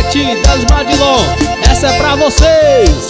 Ivete das Madilon, essa é pra vocês.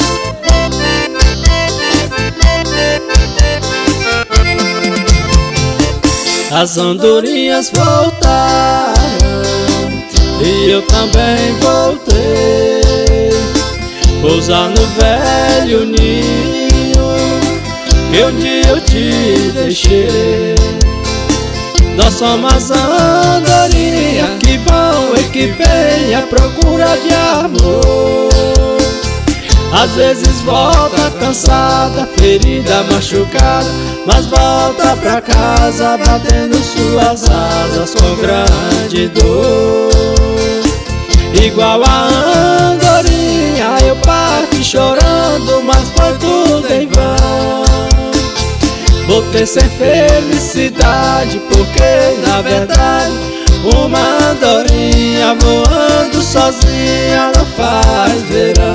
As andorinhas voltaram e eu também voltei. Pousar no velho ninho que um dia eu te deixei. Nós somos as andorinhas que vão e que vêm à procura de amor. Às vezes volta cansada, ferida, machucada, mas volta pra casa batendo suas asas com grande dor. Igual a andorinha eu parti chorando, mas foi tudo em vão. Voltei sem felicidade porque na verdade uma andorinha voando sozinha não faz verão.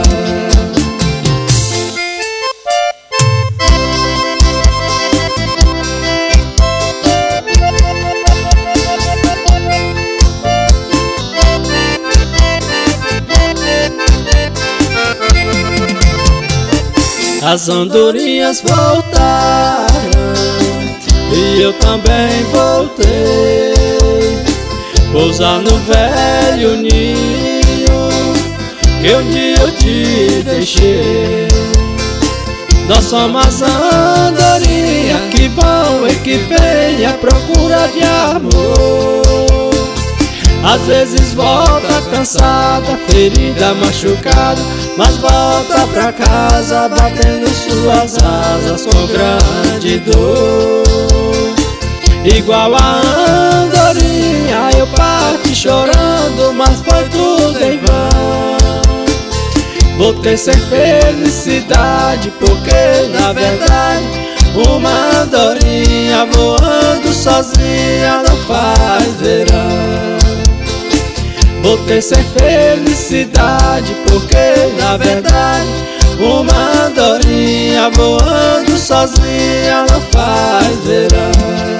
As andorinhas voltaram e eu também voltei. Pousar no velho ninho que um dia eu te deixei. Nós somos as andorinhas que vão e que vêm à procura de amor. Às vezes volta cansada, ferida, machucada, mas volta pra casa batendo suas asas com grande dor. Igual a andorinha eu parti chorando, mas foi tudo em vão. Voltei sem felicidade porque na verdade uma andorinha voando sozinha não faz verão. Voltei sem felicidade porque na verdade uma andorinha voando sozinha não faz verão.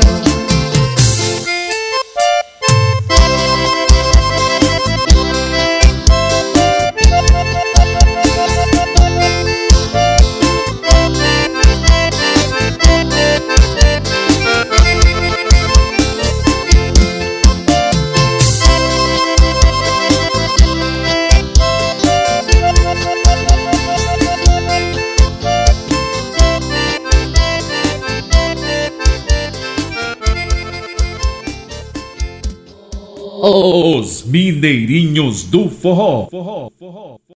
Os mineirinhos do forró.